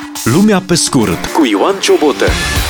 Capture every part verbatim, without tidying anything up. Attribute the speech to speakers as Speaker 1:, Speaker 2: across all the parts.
Speaker 1: Lumea pe scurt cu Ioan Ciobotă.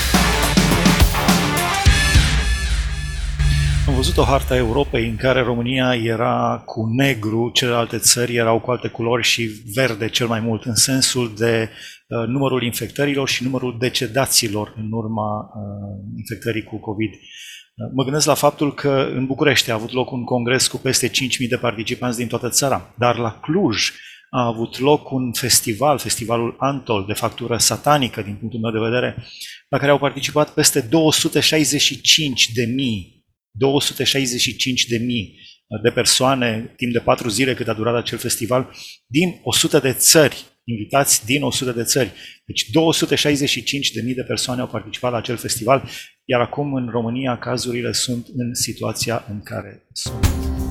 Speaker 2: Am văzut o hartă a Europei în care România era cu negru, celelalte țări erau cu alte culori și verde cel mai mult, în sensul de uh, numărul infectărilor și numărul decedaților în urma uh, infectării cu COVID. Uh, mă gândesc la faptul că în București a avut loc un congres cu peste cinci mii de participanți din toată țara, dar la Cluj a avut loc un festival, festivalul Antol, de factură satanică din punctul meu de vedere, la care au participat peste două sute șaizeci și cinci de mii două sute șaizeci și cinci de mii de persoane timp de patru zile cât a durat acel festival, din o sută de țări, invitați din o sută de țări. Deci două sute șaizeci și cinci de mii de persoane au participat la acel festival, iar acum în România cazurile sunt în situația în care sunt.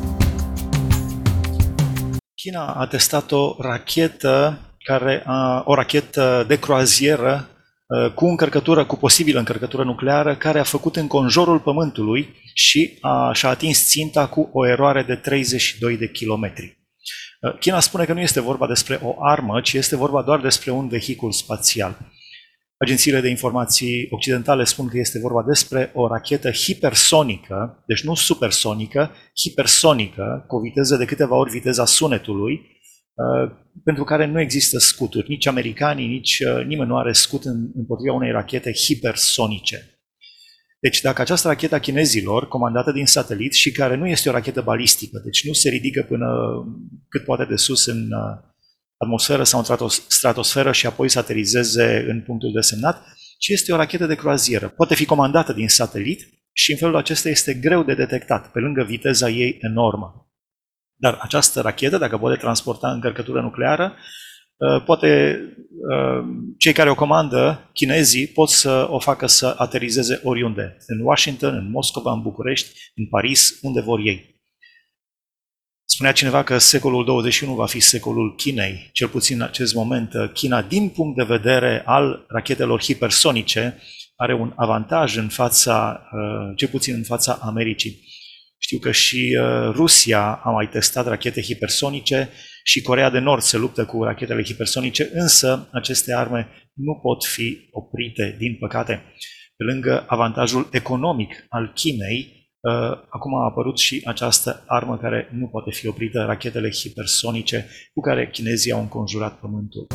Speaker 2: China a testat o rachetă, care a, o rachetă de croazieră cu încărcătură, cu posibilă încărcătură nucleară, care a făcut înconjurul Pământului și a, și-a atins ținta cu o eroare de treizeci și doi de kilometri. China spune că nu este vorba despre o armă, ci este vorba doar despre un vehicul spațial. Agențiile de informații occidentale spun că este vorba despre o rachetă hipersonică, deci nu supersonică, hipersonică, cu o viteză de câteva ori viteza sunetului, pentru care nu există scuturi. Nici americanii, nici nimeni nu are scut împotriva unei rachete hipersonice. Deci dacă această rachetă a chinezilor, comandată din satelit și care nu este o rachetă balistică, deci nu se ridică până cât poate de sus în atmosferă sau în stratosferă și apoi să aterizeze în punctul desemnat, ci este o rachetă de croazieră. Poate fi comandată din satelit și în felul acesta este greu de detectat, pe lângă viteza ei enormă. Dar această rachetă, dacă poate transporta încărcătură nucleară, poate, cei care o comandă, chinezii, pot să o facă să aterizeze oriunde. În Washington, în Moscova, în București, în Paris, unde vor ei. Spunea cineva că secolul douăzeci și unu va fi secolul Chinei, cel puțin în acest moment. China, din punct de vedere al rachetelor hipersonice, are un avantaj în fața, cel puțin în fața Americii. Știu că și Rusia a mai testat rachete hipersonice și Coreea de Nord se luptă cu rachetele hipersonice, însă aceste arme nu pot fi oprite, din păcate. Pe lângă avantajul economic al Chinei, acum a apărut și această armă care nu poate fi oprită, rachetele hipersonice cu care chinezii au înconjurat Pământul.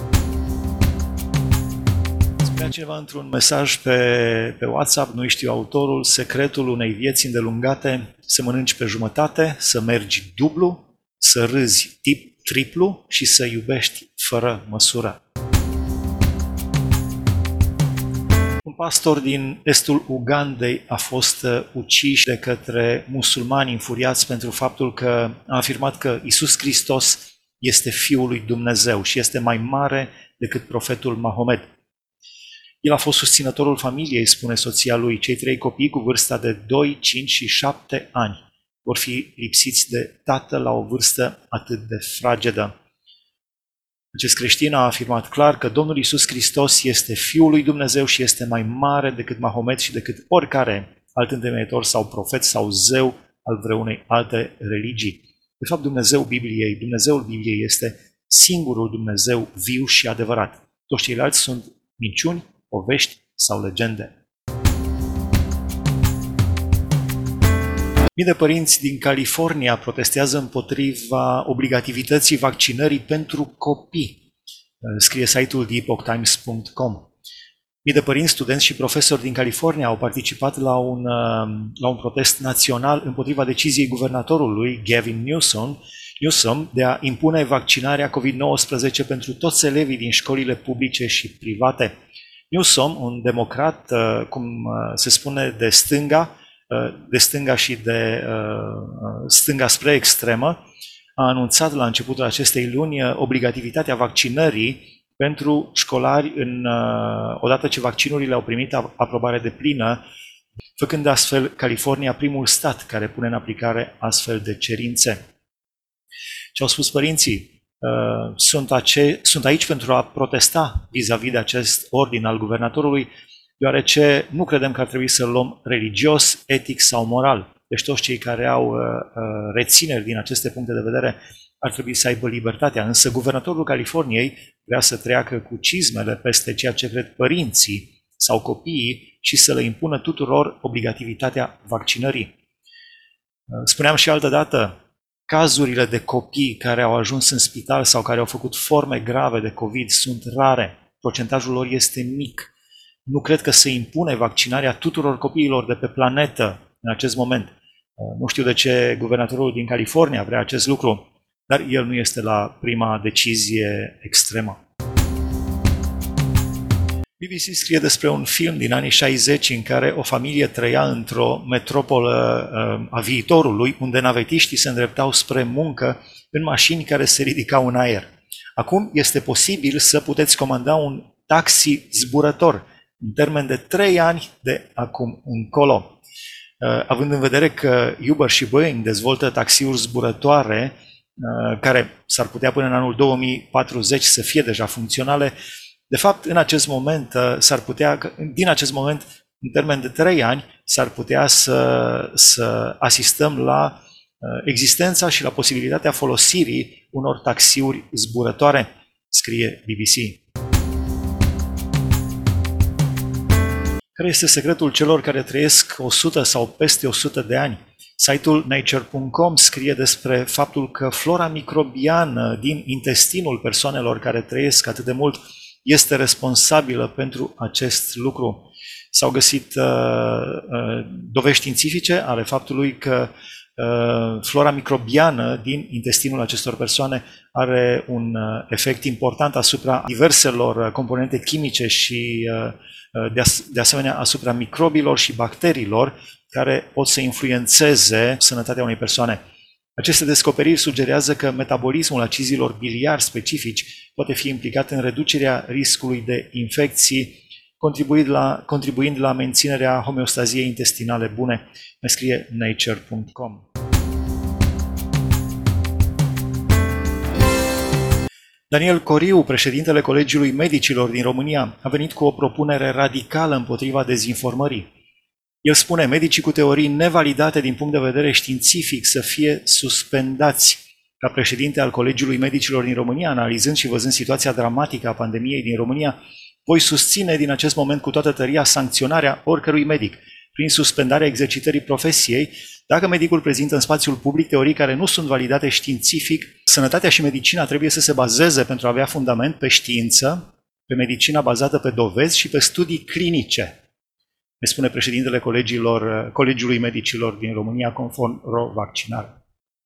Speaker 2: Spunea cineva într-un mesaj pe, pe WhatsApp, nu știu autorul, secretul unei vieți îndelungate, să mănânci pe jumătate, să mergi dublu, să râzi tip triplu și să iubești fără măsură. Un pastor din estul Ugandei a fost ucis de către musulmani infuriați pentru faptul că a afirmat că Iisus Hristos este Fiul lui Dumnezeu și este mai mare decât profetul Mahomed. El a fost susținătorul familiei, spune soția lui. Cei trei copii cu vârsta de doi, cinci și șapte ani vor fi lipsiți de tatăl la o vârstă atât de fragedă. Acest creștin a afirmat clar că Domnul Iisus Hristos este Fiul lui Dumnezeu și este mai mare decât Mahomed și decât oricare alt întemeitor sau profet sau zeu al vreunei alte religii. De fapt, Dumnezeul Bibliei, Dumnezeul Bibliei este singurul Dumnezeu viu și adevărat. Toți ceilalți sunt minciuni, povești sau legende. Mii de părinți din California protestează împotriva obligativității vaccinării pentru copii, scrie site-ul the epoch times punct com. Mii de părinți, studenți și profesori din California au participat la un, la un protest național împotriva deciziei guvernatorului Gavin Newsom, Newsom de a impune vaccinarea covid nouăsprezece pentru toți elevii din școlile publice și private. Newsom, un democrat, cum se spune, de stânga, de stânga și de stânga spre extremă, a anunțat la începutul acestei luni obligativitatea vaccinării pentru școlari în, odată ce vaccinurile au primit aprobare deplină, făcând astfel California primul stat care pune în aplicare astfel de cerințe. Ce au spus părinții? Sunt, ace- sunt aici pentru a protesta vis-a-vis de acest ordin al guvernatorului, deoarece nu credem că ar trebui să-l luăm religios, etic sau moral. Deci toți cei care au uh, rețineri din aceste puncte de vedere ar trebui să aibă libertatea, însă guvernatorul Californiei vrea să treacă cu cizmele peste ceea ce cred părinții sau copiii și să le impună tuturor obligativitatea vaccinării. Spuneam și altă dată, cazurile de copii care au ajuns în spital sau care au făcut forme grave de COVID sunt rare. Procentajul lor este mic. Nu cred că se impune vaccinarea tuturor copiilor de pe planetă în acest moment. Nu știu de ce guvernatorul din California vrea acest lucru, dar el nu este la prima decizie extremă. B B C scrie despre un film din anii șaizeci în care o familie trăia într-o metropolă a viitorului, unde navetiștii se îndreptau spre muncă în mașini care se ridicau în aer. Acum este posibil să puteți comanda un taxi zburător în termen de trei ani de acum încolo. Având în vedere că Uber și Boeing dezvoltă taxiuri zburătoare care s-ar putea până în anul două mii patruzeci să fie deja funcționale, de fapt, în acest moment, s-ar putea, din acest moment, în termen de trei ani, s-ar putea să, să asistăm la existența și la posibilitatea folosirii unor taxiuri zburătoare, scrie B B C. Care este secretul celor care trăiesc o sută sau peste o sută de ani? Site-ul nature punct com scrie despre faptul că flora microbiană din intestinul persoanelor care trăiesc atât de mult este responsabilă pentru acest lucru. S-au găsit uh, uh, dovezi științifice ale faptului că uh, flora microbiană din intestinul acestor persoane are un uh, efect important asupra diverselor componente chimice și uh, de, as- de asemenea asupra microbilor și bacteriilor care pot să influențeze sănătatea unei persoane. Aceste descoperiri sugerează că metabolismul acizilor biliari specifici poate fi implicat în reducerea riscului de infecții, contribuind la, contribuind la menținerea homeostaziei intestinale bune, ne scrie nature punct com. Daniel Coriu, președintele Colegiului Medicilor din România, a venit cu o propunere radicală împotriva dezinformării. El spune, medicii cu teorii nevalidate din punct de vedere științific să fie suspendați. Ca președinte al Colegiului Medicilor din România, analizând și văzând situația dramatică a pandemiei din România, voi susține din acest moment cu toată tăria sancționarea oricărui medic, prin suspendarea exercitării profesiei, dacă medicul prezintă în spațiul public teorii care nu sunt validate științific. Sănătatea și medicina trebuie să se bazeze pentru a avea fundament pe știință, pe medicina bazată pe dovezi și pe studii clinice, ne spune președintele colegilor, Colegiului Medicilor din România, conform ro-vaccinare.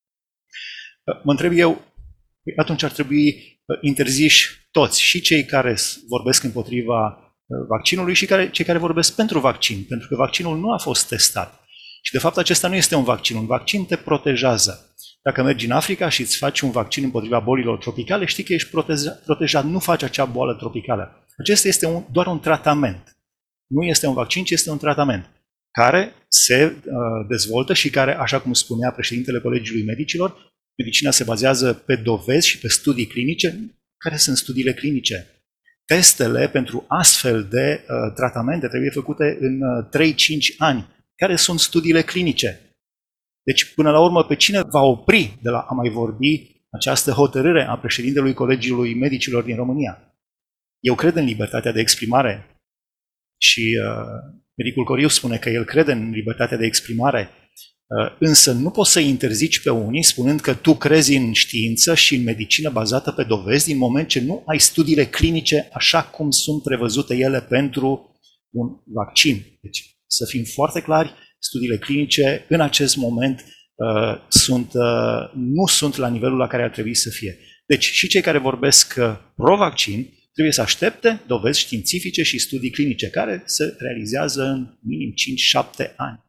Speaker 2: Mă întreb eu, atunci ar trebui interziși toți, și cei care vorbesc împotriva vaccinului și care, cei care vorbesc pentru vaccin, pentru că vaccinul nu a fost testat. Și de fapt acesta nu este un vaccin, un vaccin te protejează. Dacă mergi în Africa și îți faci un vaccin împotriva bolilor tropicale, știi că ești protejat, protejat nu faci acea boală tropicală. Acesta este un, doar un tratament. Nu este un vaccin, ci este un tratament care se uh, dezvoltă și care, așa cum spunea președintele Colegiului Medicilor, medicina se bazează pe dovezi și pe studii clinice. Care sunt studiile clinice? Testele pentru astfel de uh, tratamente trebuie făcute în uh, trei cinci ani. Care sunt studiile clinice? Deci, până la urmă, pe cine va opri de la a mai vorbi această hotărâre a președintelui Colegiului Medicilor din România? Eu cred în libertatea de exprimare și uh, medicul Coriu spune că el crede în libertatea de exprimare, uh, însă nu poți să interzici pe unii spunând că tu crezi în știință și în medicină bazată pe dovezi din moment ce nu ai studiile clinice așa cum sunt prevăzute ele pentru un vaccin. Deci, să fim foarte clari, studiile clinice în acest moment uh, sunt, uh, nu sunt la nivelul la care ar trebui să fie. Deci și cei care vorbesc uh, pro-vaccin trebuie să aștepte dovezi științifice și studii clinice care se realizează în minim cinci șapte ani.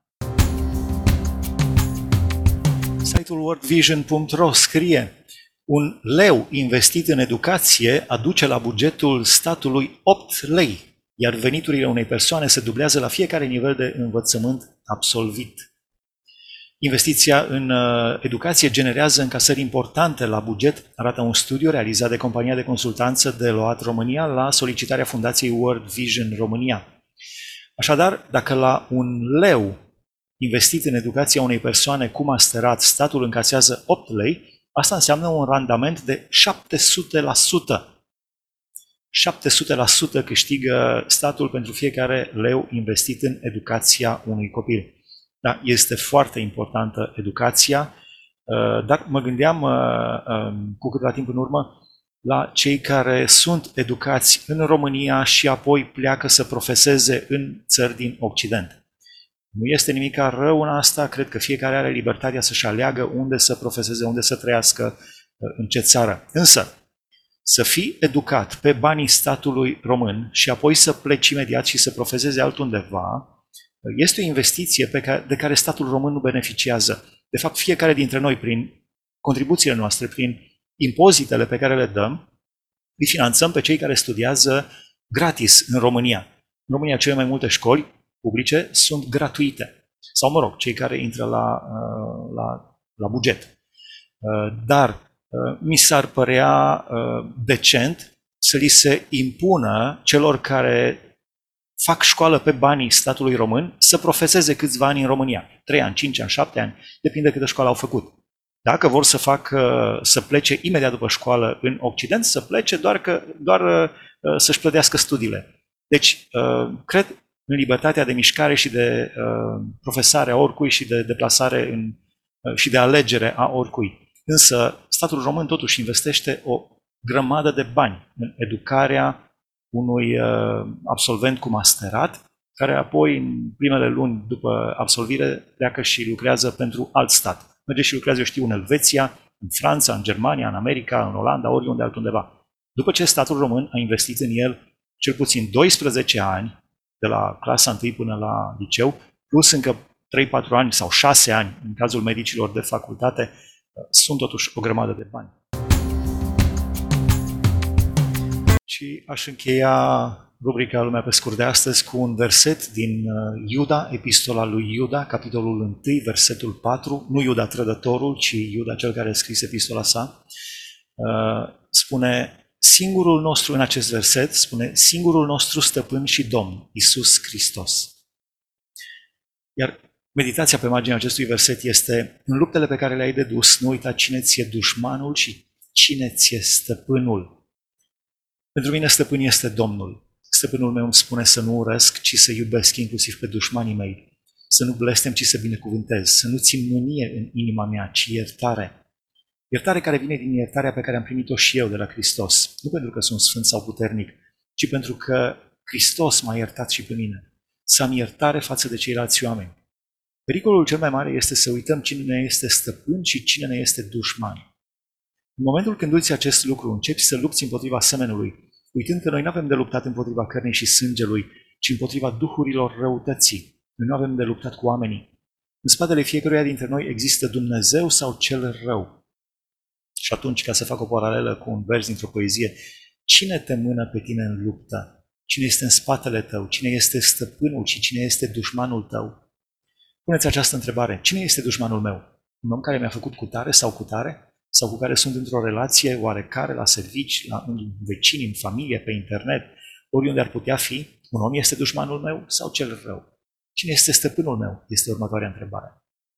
Speaker 2: Site-ul world vision punct ro scrie: un leu investit în educație aduce la bugetul statului opt lei, iar veniturile unei persoane se dublează la fiecare nivel de învățământ absolvit. Investiția în educație generează încasări importante la buget, arată un studiu realizat de compania de consultanță Deloitte România la solicitarea Fundației World Vision România. Așadar, dacă la un leu investit în educația unei persoane cu masterat statul încasează opt lei, Asta înseamnă un randament de șapte sute la sută. șapte sute la sută câștigă statul pentru fiecare leu investit în educația unui copil. Da, este foarte importantă educația, dar mă gândeam cu câteva timp în urmă la cei care sunt educați în România și apoi pleacă să profeseze în țări din Occident. Nu este nimic rău în asta, cred că fiecare are libertatea să-și aleagă unde să profeseze, unde să trăiască, în ce țară. Însă, să fii educat pe banii statului român și apoi să pleci imediat și să profeseze altundeva, este o investiție pe care, de care statul român nu beneficiază. De fapt, fiecare dintre noi, prin contribuțiile noastre, prin impozitele pe care le dăm, îi finanțăm pe cei care studiază gratis în România. În România, cele mai multe școli publice sunt gratuite. Sau, mă rog, cei care intră la, la, la buget. Dar mi s-ar părea decent să li se impună celor care fac școală pe banii statului român să profeseze câțiva ani în România. Trei ani, cinci ani, șapte ani, depinde câtă școală au făcut. Dacă vor să facă, să plece imediat după școală în Occident, să plece doar, că, doar să-și plătească studiile. Deci, cred în libertatea de mișcare și de profesare a oricui și de deplasare în, și de alegere a oricui. Însă, statul român totuși investește o grămadă de bani în educarea unui absolvent cu masterat, care apoi, în primele luni după absolvire, pleacă și lucrează pentru alt stat. Merge și lucrează, eu știu, în Elveția, în Franța, în Germania, în America, în Olanda, oriunde altundeva. După ce statul român a investit în el cel puțin doisprezece ani, de la clasa întâi până la liceu, plus încă trei patru ani sau șase ani, în cazul medicilor de facultate, sunt totuși o grămadă de bani. Și aș încheia rubrica Lumea pe scurt de astăzi cu un verset din Iuda, epistola lui Iuda, capitolul unu, versetul patru, nu Iuda trădătorul, ci Iuda cel care a scris epistola sa, spune, singurul nostru în acest verset, spune, singurul nostru stăpân și Domn, Iisus Hristos. Iar meditația pe marginea acestui verset este, în luptele pe care le-ai de dus, nu uita cine ți-e dușmanul și cine ți-e stăpânul. Pentru mine stăpân este Domnul. Stăpânul meu îmi spune să nu urăsc, ci să iubesc inclusiv pe dușmanii mei, să nu blestem, ci să binecuvântez, să nu țin mânie în inima mea, ci iertare. Iertare care vine din iertarea pe care am primit-o și eu de la Hristos, nu pentru că sunt sfânt sau puternic, ci pentru că Hristos m-a iertat și pe mine. Să am iertare față de ceilalți oameni. Pericolul cel mai mare este să uităm cine ne este stăpân și cine ne este dușman. În momentul când uiți acest lucru, începi să lupți împotriva semenului, uitând că noi nu avem de luptat împotriva cărnii și sângelui, ci împotriva duhurilor răutății. Noi nu avem de luptat cu oamenii. În spatele fiecăruia dintre noi există Dumnezeu sau cel rău. Și atunci, ca să fac o paralelă cu un vers dintr-o poezie, cine te mână pe tine în luptă? Cine este în spatele tău? Cine este stăpânul și cine este dușmanul tău? Puneți această întrebare. Cine este dușmanul meu? Un om care mi-a făcut cutare sau cutare? Sau cu care sunt într-o relație oarecare, la servici, la în vecini, în familie, pe internet, oriunde ar putea fi, un om este dușmanul meu sau cel rău? Cine este stăpânul meu? Este următoarea întrebare.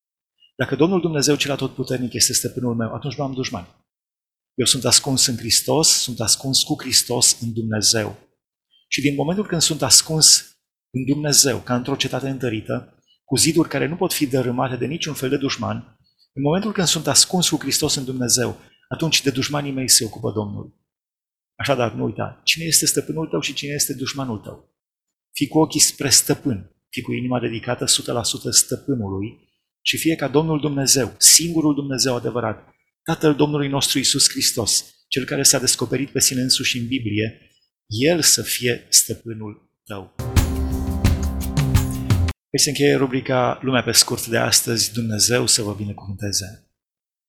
Speaker 2: Dacă Domnul Dumnezeu cel atotputernic este stăpânul meu, atunci nu am dușmani. Eu sunt ascuns în Hristos, sunt ascuns cu Hristos în Dumnezeu. Și din momentul când sunt ascuns în Dumnezeu, ca într-o cetate întărită, cu ziduri care nu pot fi dărâmate de niciun fel de dușman, în momentul când sunt ascuns cu Hristos în Dumnezeu, atunci de dușmanii mei se ocupă Domnul. Așadar, nu uita, cine este stăpânul tău și cine este dușmanul tău. Fii cu ochii spre stăpân, fii cu inima dedicată o sută la sută stăpânului și fie ca Domnul Dumnezeu, singurul Dumnezeu adevărat, Tatăl Domnului nostru Iisus Hristos, Cel care s-a descoperit pe sine însuși în Biblie, El să fie stăpânul tău. Hai să încheie rubrica Lumea pe scurt de astăzi. Dumnezeu să vă binecuvânteze!